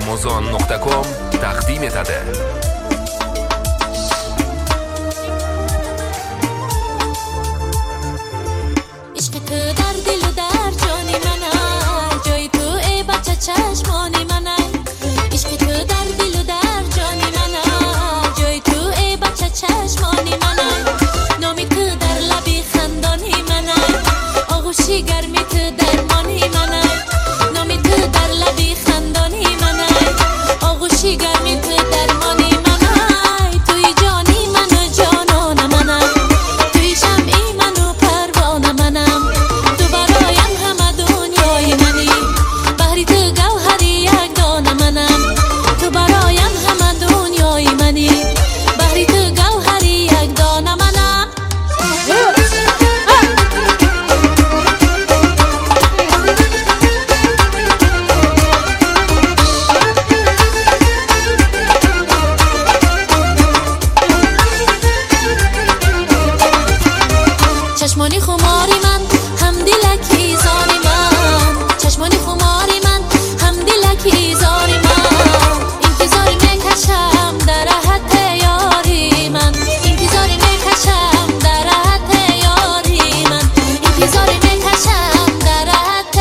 amazon.com تقدیم etadi. چشمانی من عشق تو در دل و در جان من جای تو ای بچه چشمانی من نامی تو در لبی خندانی من آغوشی گرمی تو درمانی من نامی تو در لبی خندانی من آغوشی گرمی تو درمانی من توی جانی من و جانان من توی شمعی من و پروان منم تو برایم همه دنیای منی بحری تو چشمانی خماری من هم دلکی زاری من چشمانی خماری من هم دلکی زاری من انتظاری میکشم در راحت یاری من انتظاری میکشم در راحت یاری من انتظاری میکشم در راحت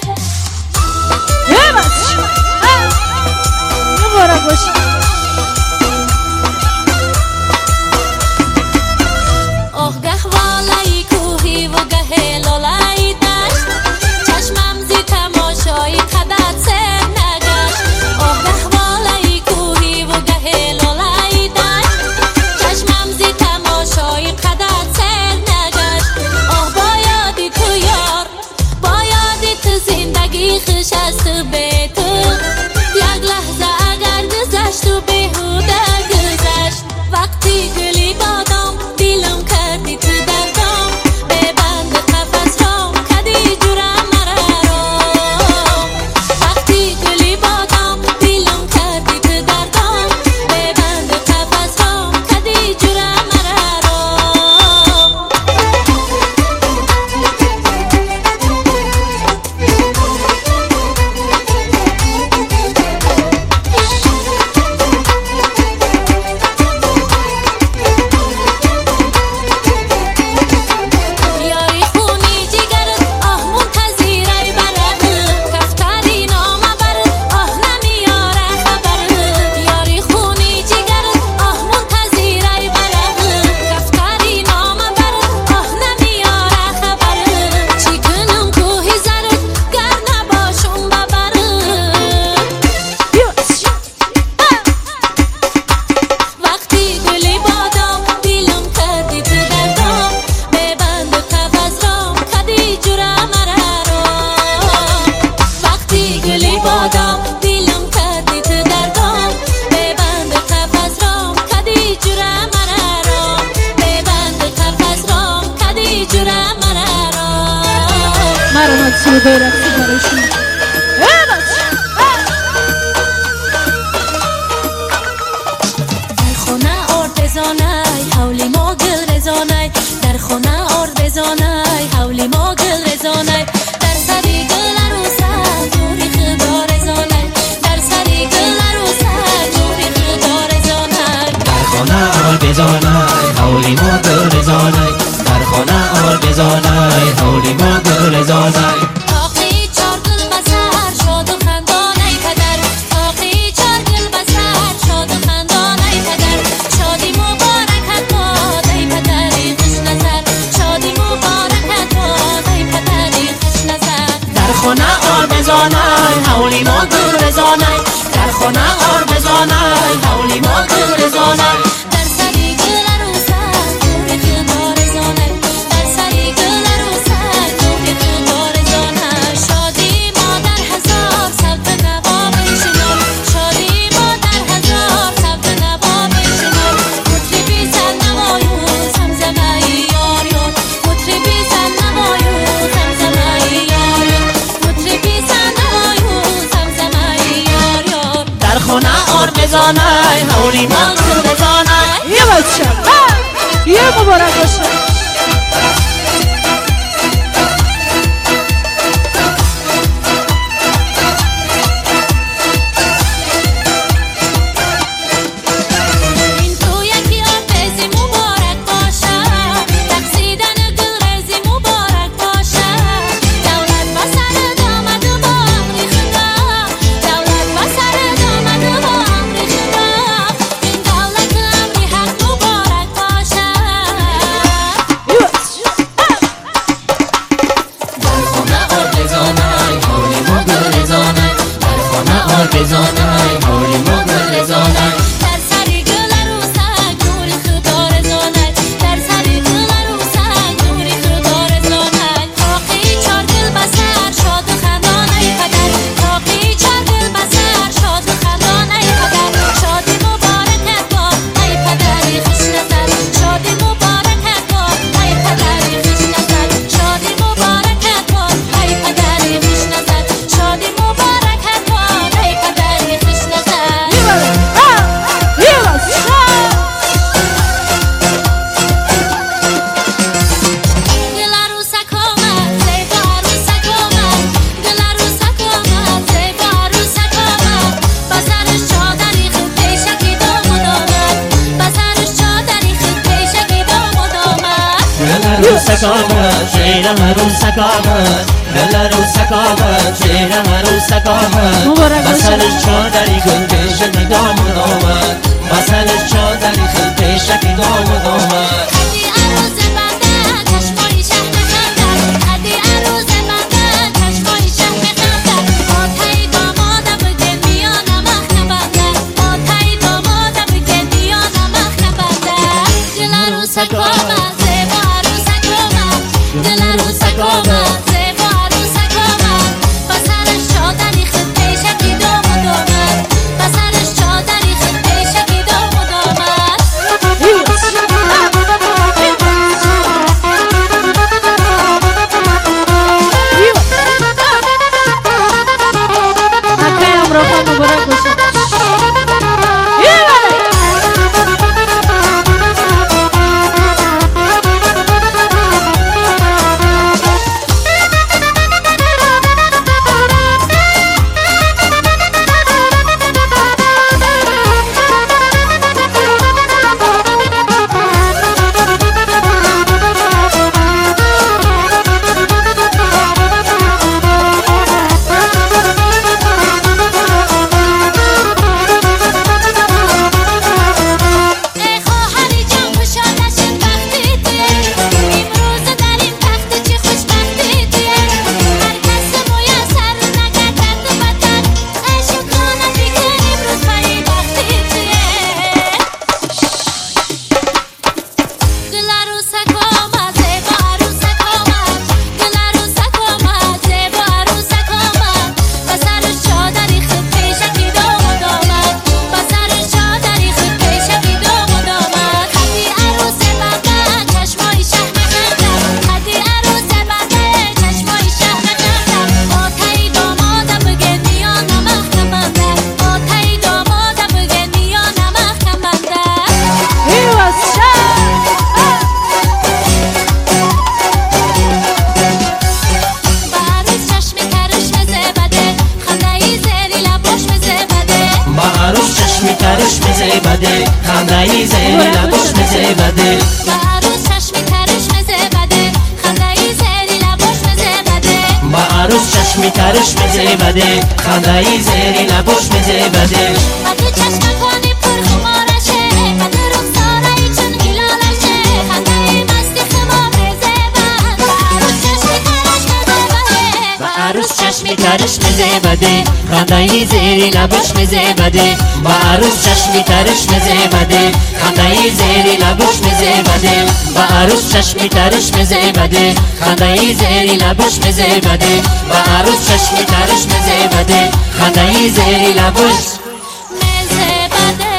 مبارک باشی خشست به تو یک لحظه اگر گذشت و بیهوده گذشت وقتی گلی بادم دلم کردی تو دردم ببند قفس رام کدی جورم مرارم وقتی گلی بادم دلم کردی تو دردم ببند قفس رام کدی جورم در خونه آر بزانای حولی ما گل رزانای در خونه آر بزانای حولی ما گل رزانای در سری گل عروسک نوری خدا رزانای در سری گل عروسک نوری خدا رزانای در خونه آر بزانای حولی ما گل رزانای در خونه آر بزانای حولی ما گل رزانای خونه آر بزانای حولی ما گل رزانای در خونه آر بزانای حولی ما گل رزانای در سری گل عروسک نوری خدا رزانای در سری گل عروسک نوری خدا رزانای شادی ما در هزار سبز نوا بشنو شادی ما در هزار سبز نوا بشنو مطربی سرنوایو زمزمه یار یار مطربی سرنوایو زمزمه یار یار مطربی سرنوایو زمزمه یار یار در خونه آر بزانای حولی ما گل رزانای یه بچه یه مبارک باشه عروسکامت شیر عروسکامت دل عروسکامت شیر عروسکامت بسرش چادری گل پیشکی دامد آمد بسرش چادری گل پیشکی دامد آمد بده خنده‌ای زیر لبش مزه بده با عروس چشمی ترش مزه بده خنده‌ای زیر لبش مزه بده با عروس چشمی ترش مزه بده خنده‌ای زیر لبش مزه بده با تو چشم کنی پر خمارشه با تو رخسارایی چون هلالشه خنده‌ای مستی خمار مزه بده با عروس چشمی ترش مزه بده با عروس چشمی ترش مزه بده خنده‌ای زیر لبش مزه بده با عروس چشمی ترش مزه بده خنده‌ای زیر لبش مزه بده با عروس چشمی ترش مزه بده خنده‌ای زیر لبش مزه بده با عروس چشمی ترش مزه بده خنده‌ای زیر لبش مزه بده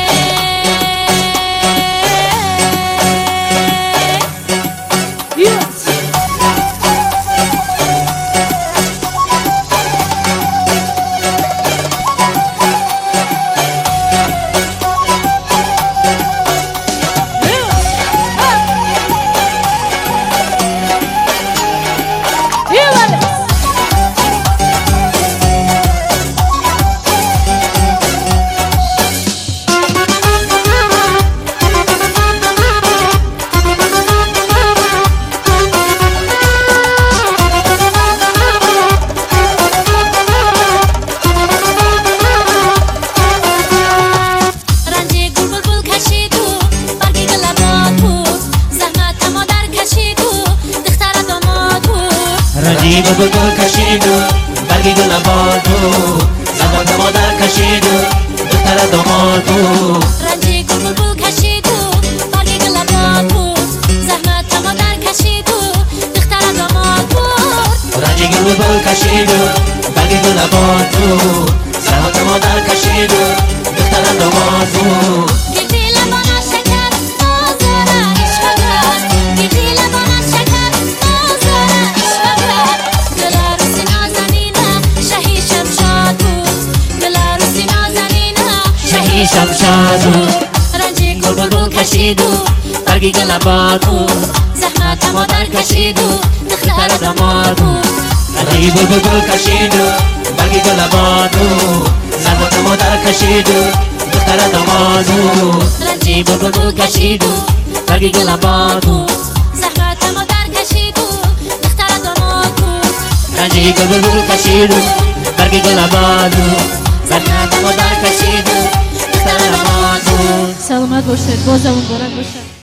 رنجی بگل کشیدو برگی گل بادو زمان مادر کشیدو دختر دامادو رنجی گل کشیدو برگی گل بادو زحمت مادر کشیدو دختر دامادو رنجی گل کشیدو برگی گل بادو زحمت مادر کشیدو دختر دامادو شمشادو رنجی گل کشیدو برگی گل بادو زحمت مادر کشیدو دختر دامادو رنجی گل کشیدو برگی گل بادو زحمت مادر کشیدو دختر دامادو رنجی گل کشیدو برگی گل بادو زحمت مادر برگی گل بلبل کشید برگی گل آباد زرنگ مادر کشید سلامت سلامت باشید، بازم مبارک باشه.